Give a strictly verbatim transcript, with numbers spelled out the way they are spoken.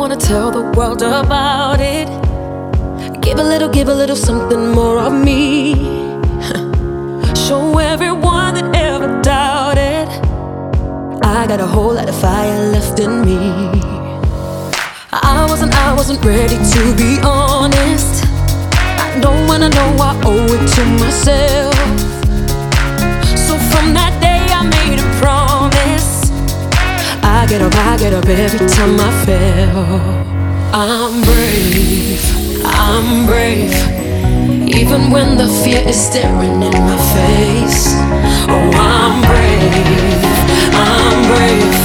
wanna tell the world about it. Give a little, give a little something more of me. Show everyone that ever doubted I got a whole lot of fire left in me. I wasn't, I wasn't ready to be honest. I know when I know I owe it to myself. So from that day I made a promise. I get up, I get up every time I fail. I'm brave, I'm brave, even when the fear is staring in my face. Oh, I'm brave, I'm brave,